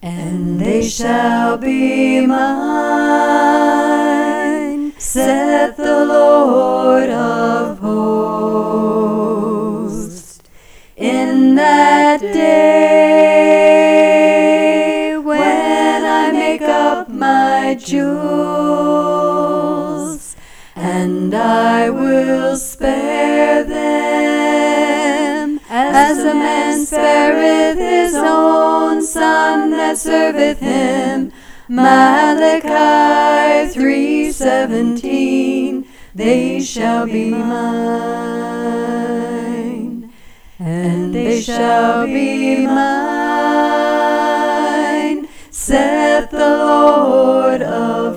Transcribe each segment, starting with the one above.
And they shall be mine, saith the Lord of hosts. In that day when I make up my jewels, and I will spare them, as a man spareth his own son that serveth him. Malachi 3:17, they shall be mine, and they shall be mine, saith the Lord of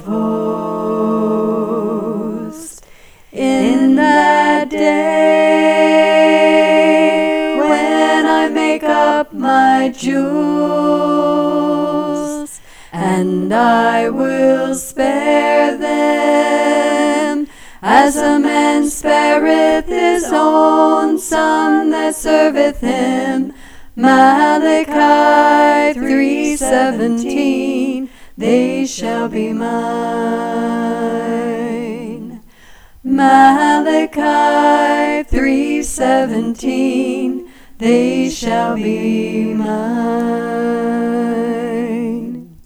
hosts. In that day when I make up my jewels, and I will spare them, as a man spareth his own son that serveth him. Malachi 3:17, they shall be mine. Malachi 3:17, they shall be mine.